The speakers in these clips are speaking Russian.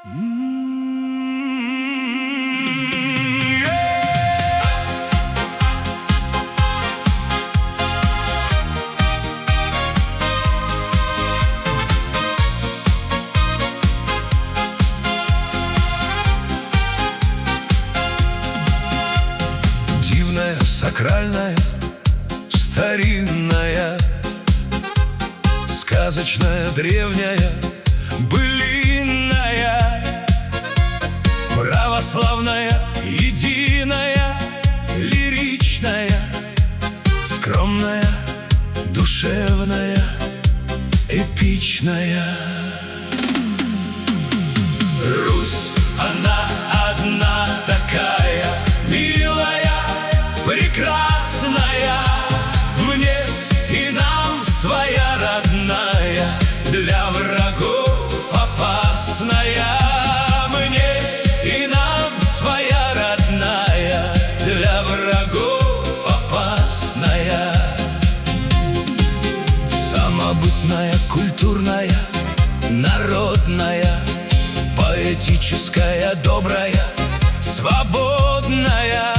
Дивная, сакральная, старинная, сказочная, древняя, былинная, православная, единая, лиричная, скромная, душевная, эпичная. Русь, она одна такая, милая, прекрасная, мне и нам своя родная, для врагов опасная. Мне и нам своя родная, для врагов опасная. Самобытная, культурная, народная, поэтическая, добрая, свободная,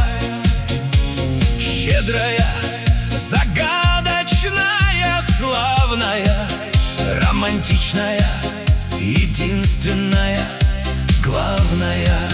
щедрая, загадочная, славная, романтичная, единственная, главная.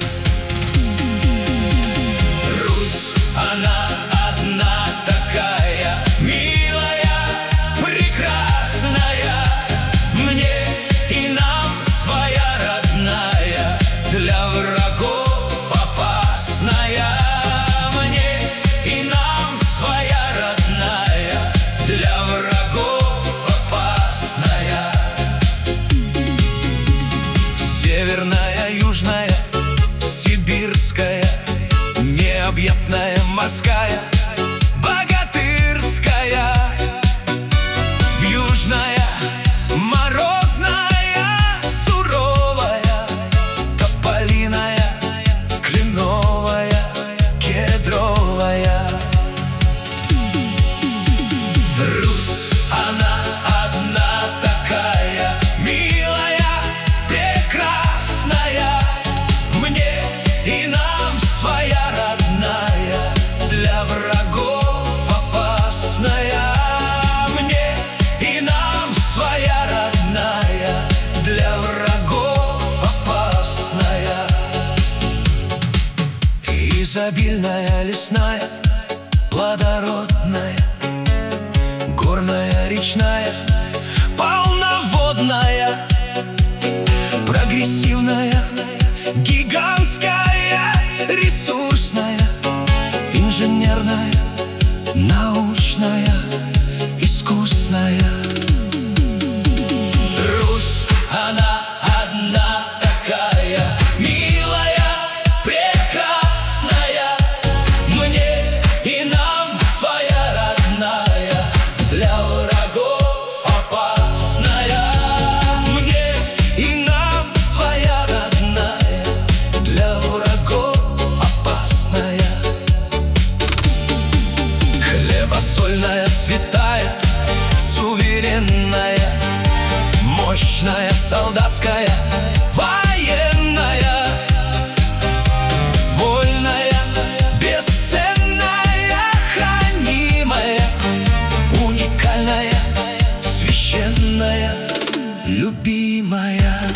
Русь, она одна такая, милая, прекрасная, мне и нам своя родная, для врагов опасная. Мне и нам своя родная, для врагов опасная. Северная, южная, сибирская, необъятная, морская, богатырская, южная, морозная, суровая, тополиная, кленовая, кедровая. Русь, она одна такая, милая, прекрасная, мне и нам своя родная, для врагов опасная. Мне и нам своя родная, для врагов опасная. Изобильная, лесная, плодородная, горная, речная, полноводная, прогрессивная, гигантская, ресурсная, инженерная, научная, искусная. Русь, она одна такая, милая, прекрасная, мне и нам своя родная, для врагов опасная. Мне и нам своя родная, для врагов опасная. Хлебосольная, святая, суверенная, мощная, солдатская, военная, вольная, бесценная, хранимая, уникальная, священная, любимая.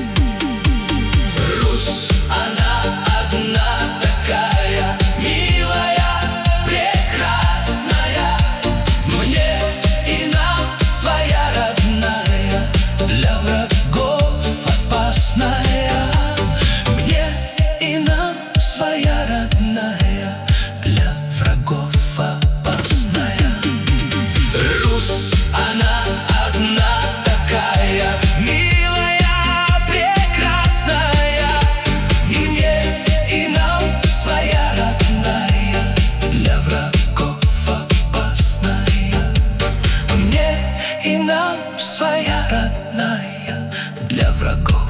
Русь, она одна такая, милая, прекрасная, мне и нам своя родная, для врагов опасная. Мне и нам своя родная, для врагов опасная. Русь, она одна такая, милая, прекрасная, мне и нам своя родная, для врагов опасная. Мне и нам своя родная, для врагов